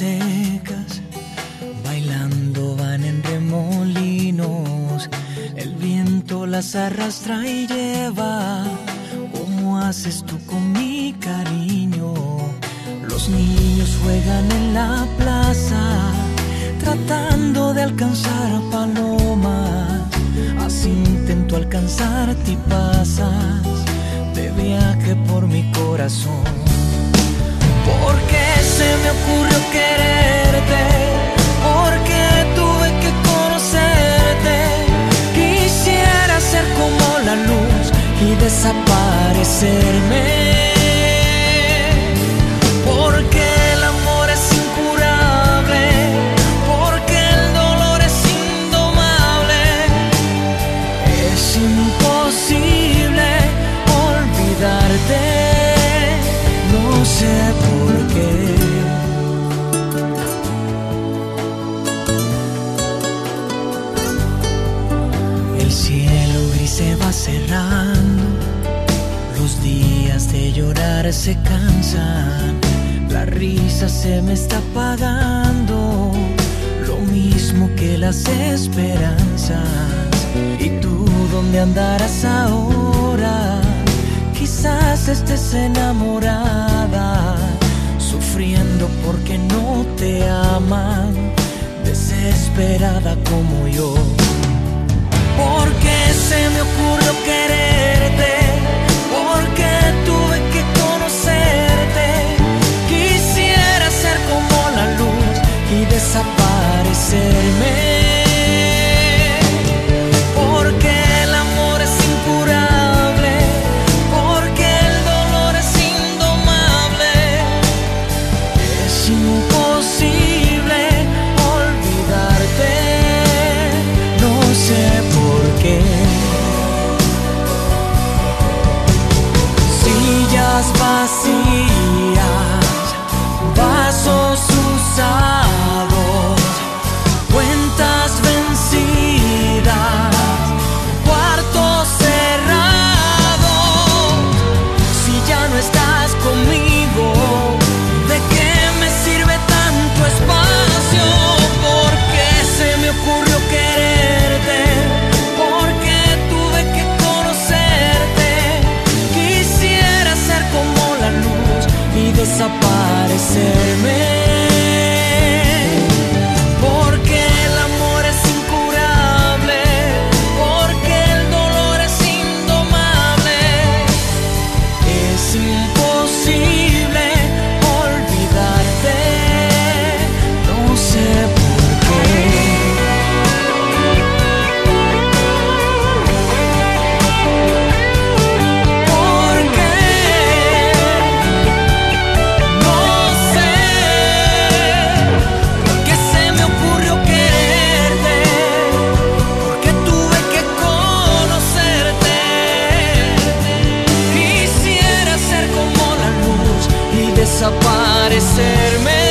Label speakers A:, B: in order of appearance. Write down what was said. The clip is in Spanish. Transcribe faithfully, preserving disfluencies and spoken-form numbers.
A: secas, bailando van en remolinos. El viento las arrastra y lleva. ¿Cómo haces tú con mi cariño? Los niños juegan en la plaza, tratando de alcanzar palomas. Así intento alcanzarte y pasas de viaje por mi corazón. ¿Por qué se me ocurrió quererte? Porque tuve que conocerte. Quisiera ser como la luz y desaparecerme. Porque el amor es incurable, porque el dolor es indomable. Es imposible olvidarte. No sé por qué. El cielo gris se va cerrando, los días de llorar se cansan, la risa se me está apagando, lo mismo que las esperanzas. ¿Y tú dónde andarás ahora? Quizás estés enamorada, sufriendo porque no te aman, desesperada como yo. Porque se me ocurrió quererte, porque tuve que conocerte. Quisiera ser como la luz y desaparecerme. Porque el amor es incurable, porque el dolor es indomable. Es imposible olvidarte. No sé por qué. Sillas vacías, vasos usados, cuentas vencidas, cuartos cerrados. Si ya no estás conmigo, ¿de qué me sirve tanto espacio? ¿Por qué se me ocurrió quererte? Porque tuve que conocerte. Quisiera ser como la luz y desaparecerme. Porque el amor es incurable, porque el dolor es indomable. Es imposible olvidarte. No sé por qué. ¿Por qué? No sé. ¿Por qué se me ocurrió quererte? Porque tuve que conocerte. Quisiera ser como la luz y desaparecerme.